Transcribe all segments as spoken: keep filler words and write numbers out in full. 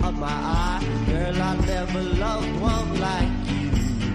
of my eye. Girl, I never loved one like you.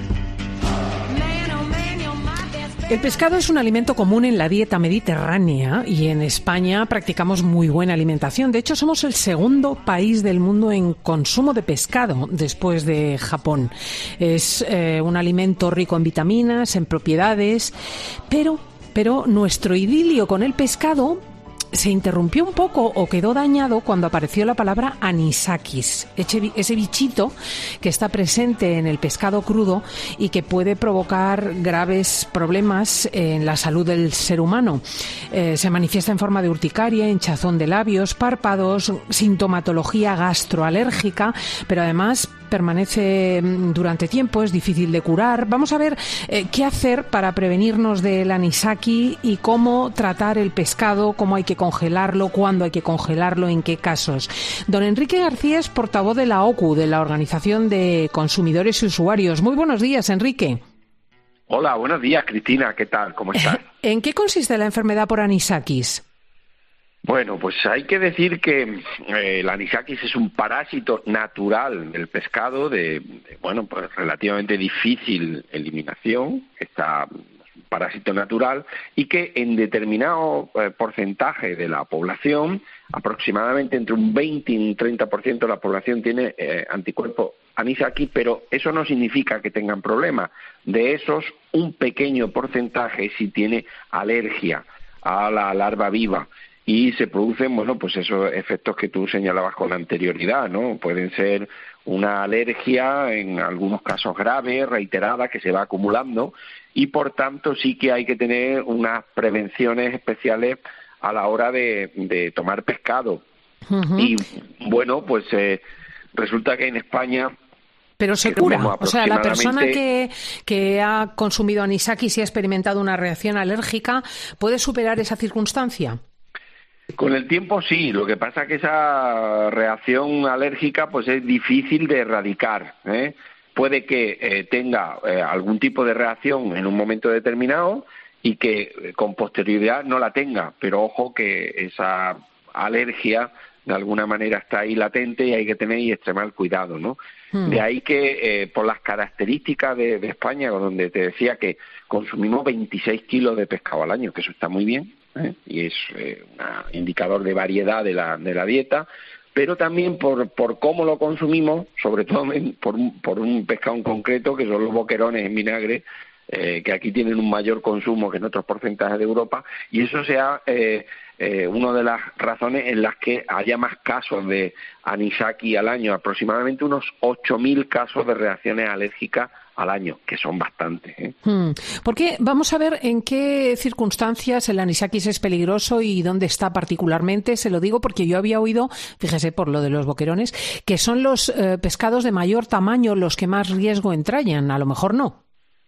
Man, oh man, you're my best friend. El pescado es un alimento común en la dieta mediterránea y en España practicamos muy buena alimentación. De hecho, somos el segundo país del mundo en consumo de pescado después de Japón. Es eh, un alimento rico en vitaminas, en propiedades, pero, pero nuestro idilio con el pescado se interrumpió un poco o quedó dañado cuando apareció la palabra anisakis, ese bichito que está presente en el pescado crudo y que puede provocar graves problemas en la salud del ser humano. Eh, se manifiesta en forma de urticaria, hinchazón de labios, párpados, sintomatología gastroalérgica, pero además permanece durante tiempo, es difícil de curar. Vamos a ver eh, qué hacer para prevenirnos del anisaki y cómo tratar el pescado, cómo hay que congelarlo, cuándo hay que congelarlo, en qué casos. Don Enrique García es portavoz de la O C U, de la Organización de Consumidores y Usuarios. Muy buenos días, Enrique. Hola, buenos días, Cristina. ¿Qué tal? ¿Cómo estás? ¿En qué consiste la enfermedad por anisakis? Bueno, pues hay que decir que eh, el anisakis es un parásito natural del pescado de, de bueno, pues relativamente difícil eliminación, está un parásito natural y que en determinado eh, porcentaje de la población, aproximadamente entre un veinte y un treinta por ciento de la población tiene eh, anticuerpos anisakis, pero eso no significa que tengan problemas. De esos, un pequeño porcentaje sí tiene alergia a la larva viva. Y se producen, bueno, pues esos efectos que tú señalabas con anterioridad, ¿no? Pueden ser una alergia, en algunos casos grave, reiterada, que se va acumulando y, por tanto, sí que hay que tener unas prevenciones especiales a la hora de, de tomar pescado. Uh-huh. Y, bueno, pues eh, resulta que en España... Pero se cura, o sea, la persona que, que ha consumido anisakis y ha experimentado una reacción alérgica, ¿puede superar esa circunstancia? Con el tiempo sí, lo que pasa es que esa reacción alérgica pues es difícil de erradicar, ¿eh? Puede que eh, tenga eh, algún tipo de reacción en un momento determinado y que eh, con posterioridad no la tenga, pero ojo que esa alergia de alguna manera está ahí latente y hay que tener y extremar cuidado, ¿no? Hmm. De ahí que eh, por las características de, de España, donde te decía que consumimos veintiséis kilos de pescado al año, que eso está muy bien, ¿eh? Y es eh, un indicador de variedad de la, de la dieta, pero también por, por cómo lo consumimos, sobre todo en, por, un, por un pescado en concreto, que son los boquerones en vinagre, eh, que aquí tienen un mayor consumo que en otros porcentajes de Europa, y eso sea eh, eh, una de las razones en las que haya más casos de anisaki al año, aproximadamente unos ocho mil casos de reacciones alérgicas al año, que son bastantes, ¿eh? Hmm. Porque vamos a ver en qué circunstancias el anisakis es peligroso y dónde está particularmente. Se lo digo porque yo había oído, fíjese por lo de los boquerones, que son los eh, pescados de mayor tamaño los que más riesgo entrañan. A lo mejor no.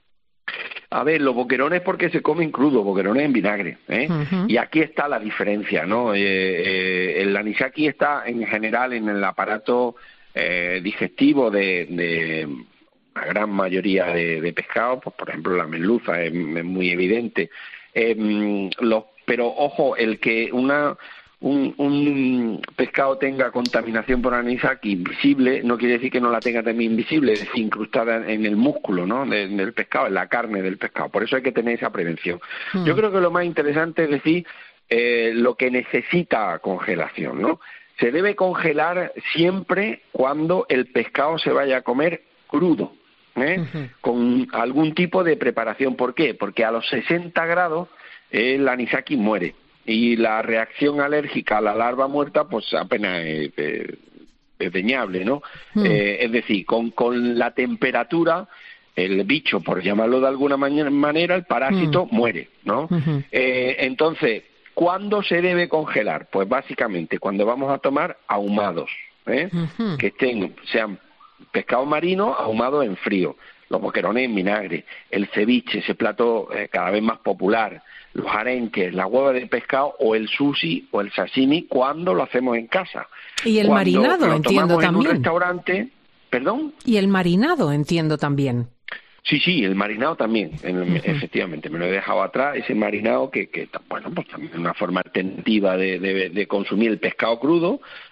A ver, los boquerones porque se comen crudos, boquerones en vinagre, ¿eh? Uh-huh. Y aquí está la diferencia, ¿no? Eh, eh, el anisaki está en general en el aparato eh, digestivo de... de una gran mayoría de, de pescados, pues por ejemplo la merluza es, es muy evidente, eh, los, pero ojo, el que una un, un pescado tenga contaminación por anisaki invisible no quiere decir que no la tenga también invisible, es decir, incrustada en el músculo, ¿no?, de, del pescado, en la carne del pescado. Por eso hay que tener esa prevención. Hmm. Yo creo que lo más interesante es decir eh, lo que necesita congelación, ¿no? Se debe congelar siempre cuando el pescado se vaya a comer crudo, ¿eh? Uh-huh. Con algún tipo de preparación. ¿Por qué? Porque a los sesenta grados eh, el anisaki muere y la reacción alérgica a la larva muerta pues apenas es eh, desdeñable, ¿no? Uh-huh. Eh, es decir, con, con la temperatura el bicho, por llamarlo de alguna manera, el parásito uh-huh. muere, ¿no? Uh-huh. Eh, entonces, ¿cuándo se debe congelar? Pues básicamente cuando vamos a tomar ahumados, ¿eh? Uh-huh. Que estén, sean pescado marino ahumado en frío, los boquerones en vinagre, el ceviche, ese plato eh, cada vez más popular, los arenques, la hueva de pescado o el sushi o el sashimi cuando lo hacemos en casa. Y el cuando marinado, lo entiendo tomamos también. En un restaurante, ¿perdón? Y el marinado, entiendo también. Sí, sí, el marinado también, uh-huh. efectivamente, me lo he dejado atrás, ese marinado que, que bueno, pues también es una forma alternativa de, de, de consumir el pescado crudo,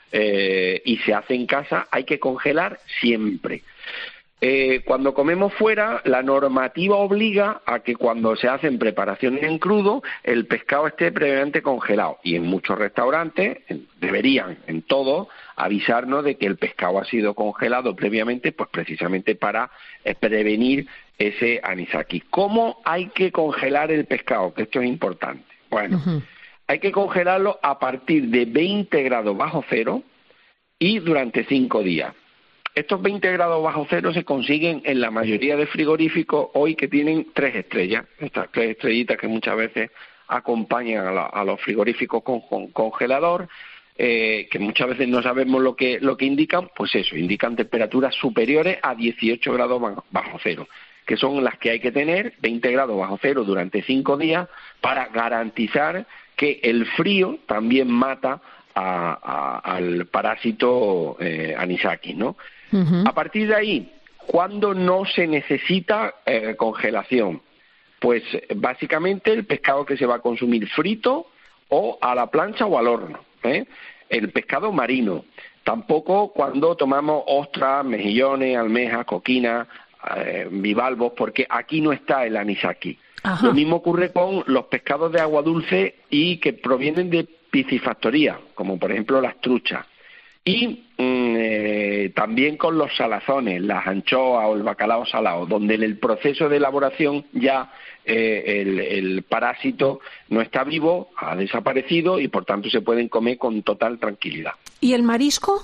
eh, y se hace en casa, hay que congelar siempre. Eh, cuando comemos fuera, la normativa obliga a que cuando se hacen preparaciones en crudo, el pescado esté previamente congelado. Y en muchos restaurantes, deberían, en todos, avisarnos de que el pescado ha sido congelado previamente, pues precisamente para eh, prevenir ese anisakis. ¿Cómo hay que congelar el pescado? Que esto es importante. Bueno, uh-huh. hay que congelarlo a partir de veinte grados bajo cero y durante cinco días. Estos veinte grados bajo cero se consiguen en la mayoría de frigoríficos hoy que tienen tres estrellas, estas tres estrellitas que muchas veces acompañan a, la, a los frigoríficos con, con congelador, eh, que muchas veces no sabemos lo que lo que indican, pues eso, indican temperaturas superiores a dieciocho grados bajo cero, que son las que hay que tener, veinte grados bajo cero durante cinco días, para garantizar que el frío también mata a, a, al parásito eh, anisakis, ¿no? Uh-huh. A partir de ahí, ¿cuándo no se necesita eh, congelación? Pues básicamente el pescado que se va a consumir frito o a la plancha o al horno, ¿eh? El pescado marino. Tampoco cuando tomamos ostras, mejillones, almejas, coquinas, eh, bivalvos, porque aquí no está el anisakis. Ajá. Lo mismo ocurre con los pescados de agua dulce y que provienen de piscifactoría, como por ejemplo las truchas. Y eh, también con los salazones, las anchoas o el bacalao salado, donde en el proceso de elaboración ya eh, el, el parásito no está vivo, ha desaparecido y por tanto se pueden comer con total tranquilidad. ¿Y el marisco?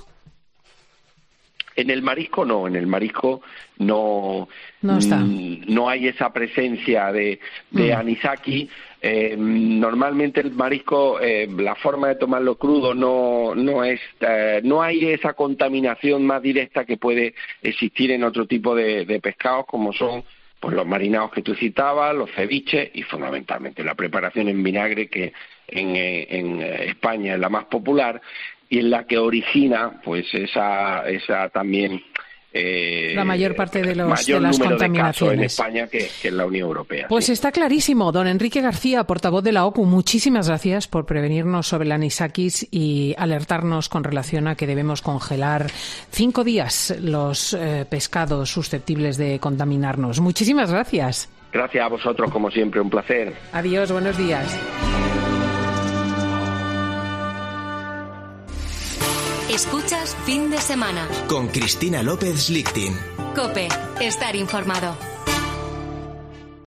En el marisco no, en el marisco no, no, está. no hay esa presencia de, de mm. anisakis. Eh, normalmente el marisco, eh, la forma de tomarlo crudo no no es eh, no hay esa contaminación más directa que puede existir en otro tipo de, de pescados, como son pues los marinados que tú citabas, los ceviches y fundamentalmente la preparación en vinagre, que en, en España es la más popular y en la que origina pues esa esa también eh, la mayor parte de, los, mayor de las número contaminaciones de casos en España que, que en la Unión Europea. Pues sí. Está clarísimo. Don Enrique García, portavoz de la O C U, muchísimas gracias por prevenirnos sobre el anisakis y alertarnos con relación a que debemos congelar cinco días los eh, pescados susceptibles de contaminarnos. Muchísimas gracias. Gracias a vosotros, como siempre, un placer. Adiós, buenos días. Escuchas Fin de Semana con Cristina López Lichtin. COPE, estar informado.